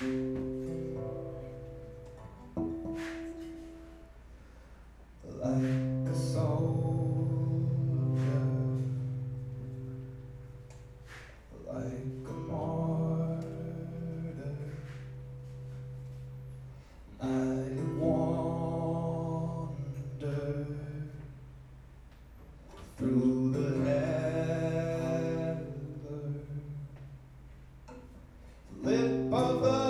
Like a soldier, like a martyr, I wander through the heather, lip of the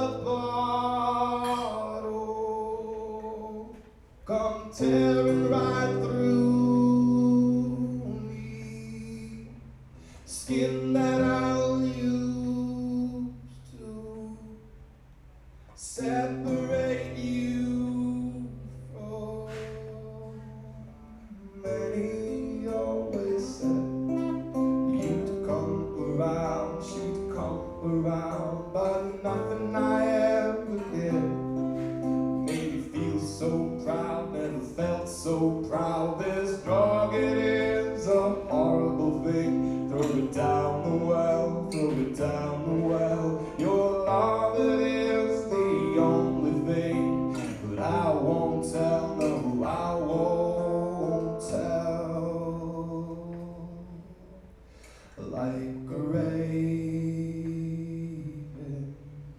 bottle, come tearing right through me, skin that I'll use to separate you from many. Always said you'd come around, she'd come around, but nothing I ever did made me feel so proud. Never felt so proud. This drug, it is a horrible thing. Throw it down the well, throw it down the well. Your love, it is the only thing, but I won't tell, no, I won't tell. Like a raven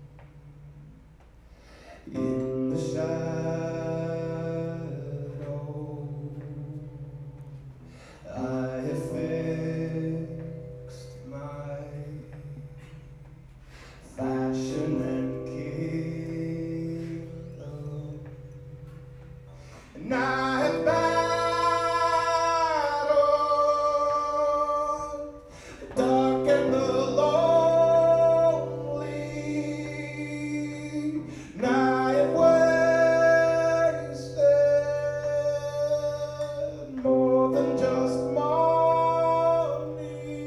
in the shadow, I have fixed my fashion and kingdom, and I have battled the dark and the lonely, and I have wasted more than just money.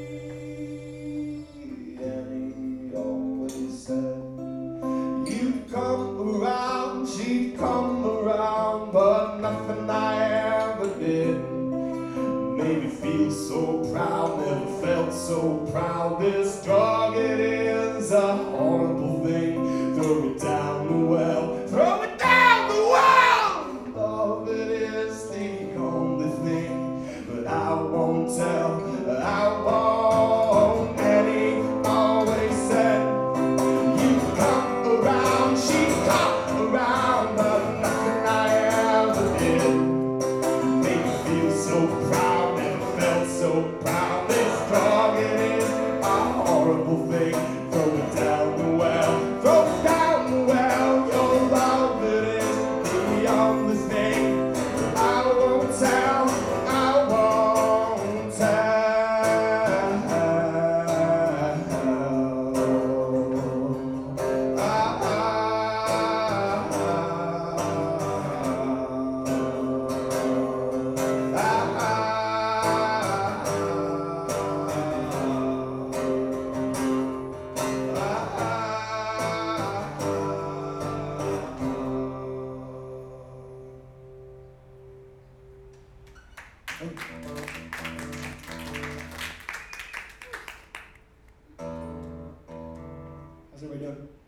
And he always said you'd come around, she'd come around, but nothing I ever did made me feel so proud. Never felt so proud. This drug, it is a horrible thing. Throw it down the well, throw it down the well. Love, it is the only thing, but I won't tell, I won't. And he always said you'd come around, she'd come around, but nothing I ever did made me feel so proud. Never felt so proud. This drug, it is a horrible thing. Throw it down the well, throw it down the well. Your love, it is the only thing, but I won't tell, I won't tell. How's everybody doing?